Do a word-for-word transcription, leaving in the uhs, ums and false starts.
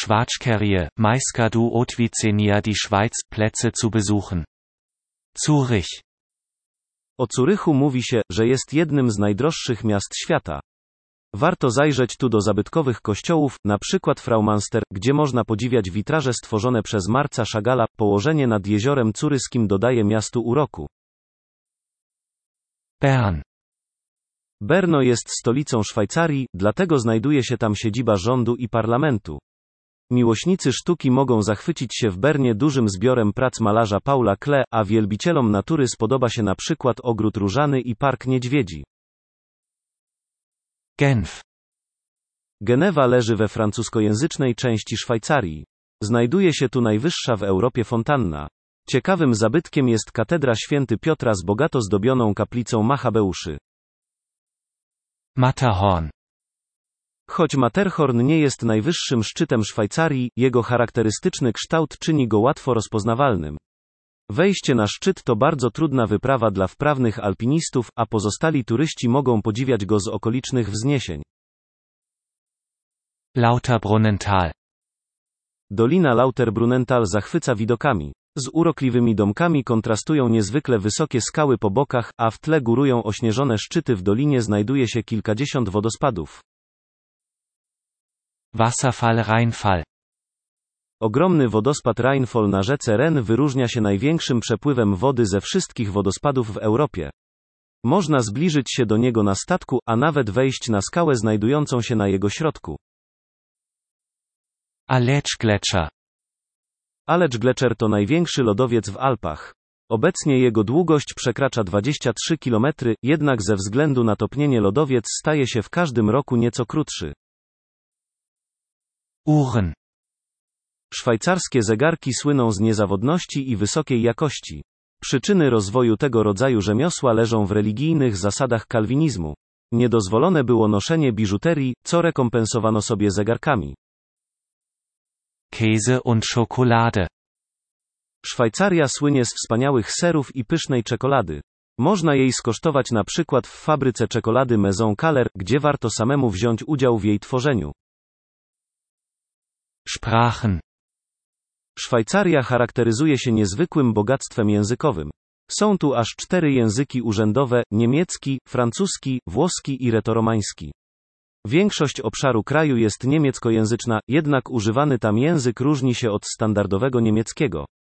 Schwarzkärrie, Maiska du Otwicenia die Schweiz, Plätze zu besuchen. Zurich. O Zurychu mówi się, że jest jednym z najdroższych miast świata. Warto zajrzeć tu do zabytkowych kościołów, na przykład Fraumünster, gdzie można podziwiać witraże stworzone przez Marca Chagalla. Położenie nad jeziorem Curyskim dodaje miastu uroku. Bern. Brno jest stolicą Szwajcarii, dlatego znajduje się tam siedziba rządu i parlamentu. Miłośnicy sztuki mogą zachwycić się w Bernie dużym zbiorem prac malarza Paula Klee, a wielbicielom natury spodoba się na przykład ogród różany i park niedźwiedzi. Genf. Genewa leży we francuskojęzycznej części Szwajcarii. Znajduje się tu najwyższa w Europie fontanna. Ciekawym zabytkiem jest katedra Święty Piotra z bogato zdobioną kaplicą Machabeuszy. Matterhorn. Choć Matterhorn nie jest najwyższym szczytem Szwajcarii, jego charakterystyczny kształt czyni go łatwo rozpoznawalnym. Wejście na szczyt to bardzo trudna wyprawa dla wprawnych alpinistów, a pozostali turyści mogą podziwiać go z okolicznych wzniesień. Lauterbrunnental. Dolina Lauterbrunnental zachwyca widokami. Z urokliwymi domkami kontrastują niezwykle wysokie skały po bokach, a w tle górują ośnieżone szczyty. W dolinie znajduje się kilkadziesiąt wodospadów. Wasserfall Rheinfall. Ogromny wodospad Rheinfall na rzece Ren wyróżnia się największym przepływem wody ze wszystkich wodospadów w Europie. Można zbliżyć się do niego na statku, a nawet wejść na skałę znajdującą się na jego środku. Aletschgletscher. Aletschgletscher to największy lodowiec w Alpach. Obecnie jego długość przekracza dwadzieścia trzy kilometry, jednak ze względu na topnienie lodowiec staje się w każdym roku nieco krótszy. Uhren. Szwajcarskie zegarki słyną z niezawodności i wysokiej jakości. Przyczyny rozwoju tego rodzaju rzemiosła leżą w religijnych zasadach kalwinizmu. Niedozwolone było noszenie biżuterii, co rekompensowano sobie zegarkami. Käse und Schokolade. Szwajcaria słynie z wspaniałych serów i pysznej czekolady. Można jej skosztować na przykład w fabryce czekolady Maison Caller, gdzie warto samemu wziąć udział w jej tworzeniu. Sprachen. Szwajcaria charakteryzuje się niezwykłym bogactwem językowym. Są tu aż cztery języki urzędowe: niemiecki, francuski, włoski i retoromański. Większość obszaru kraju jest niemieckojęzyczna, jednak używany tam język różni się od standardowego niemieckiego.